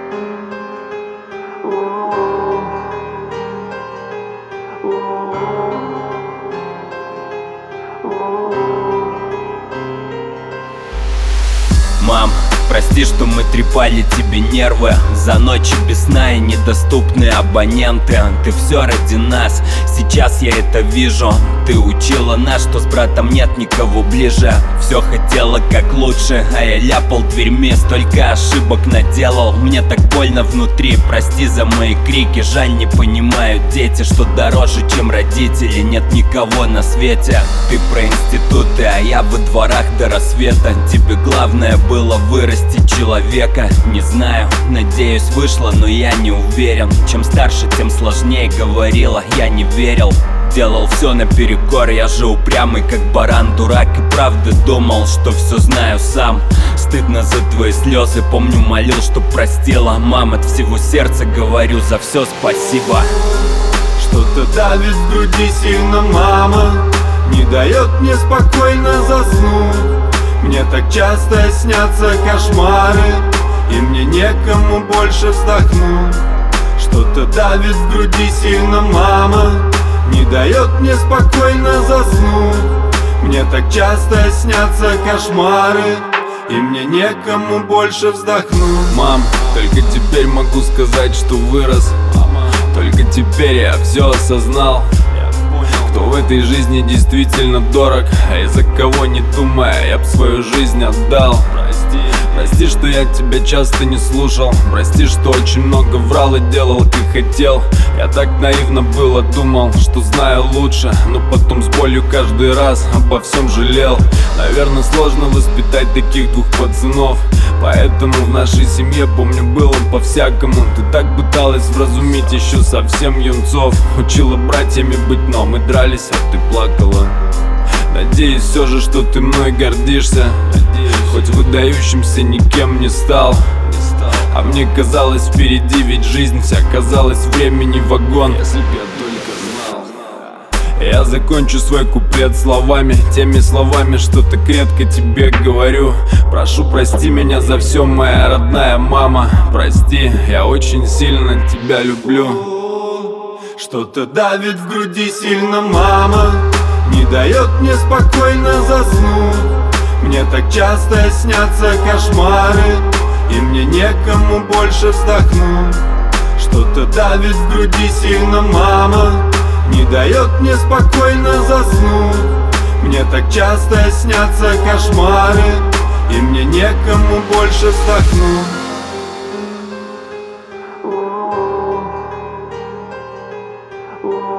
Мам, прости, что мы трепали тебе нервы за ночи без сна и недоступные абоненты. Ты все ради нас, сейчас я это вижу. Ты учила нас, что с братом нет никого ближе. Все хотела как лучше, а я ляпал дверьми. Столько ошибок наделал, мне так больно внутри. Прости за мои крики, жаль, не понимают дети, что дороже, чем родители, нет никого на свете. Ты про институты, а я во дворах до рассвета. Тебе главное было вырастить человека. Не знаю, надеюсь вышло, но я не уверен. Чем старше, тем сложнее, говорила, я не верил. Делал все наперекор, я же упрямый как баран. Дурак и правда думал, что все знаю сам. Стыдно за твои слезы, помню, молил, чтоб простила. Мам, от всего сердца говорю, за все спасибо. Что-то давит в груди сильно, мама, не дает мне спокойно заснуть. Мне так часто снятся кошмары, и мне некому больше вздохнуть. Что-то давит в груди сильно, мама, не дает мне спокойно заснуть. Мне так часто снятся кошмары, и мне некому больше вздохнуть. Мам, только теперь могу сказать, что вырос. Только теперь я все осознал. Кто в этой жизни действительно дорог, а из-за кого не думая, я б свою жизнь отдал. Прости, что я тебя часто не слушал. Прости, что очень много врал и делал, как хотел. Я так наивно было думал, что знаю лучше, но потом с болью каждый раз обо всем жалел. Наверное, сложно воспитать таких двух пацанов, поэтому в нашей семье, помню, было по-всякому. Ты так пыталась вразумить еще совсем юнцов. Учила братьями быть, но мы дрались, а ты плакала. Надеюсь все же, что ты мной гордишься. Хоть выдающимся никем не стал, а мне казалось впереди ведь жизнь вся. Казалось времени вагон, если б я только знал. Я закончу свой куплет словами, теми словами, что так редко тебе говорю. Прошу, прости меня за все, моя родная мама. Прости, я очень сильно тебя люблю. Что-то давит в груди сильно, мама, не дает мне спокойно заснуть. Мне так часто снятся кошмары, и мне некому больше вздохнуть. Что-то давит в груди сильно, мама, не дает мне спокойно заснуть. Мне так часто снятся кошмары, и мне некому больше вздохнуть. Oh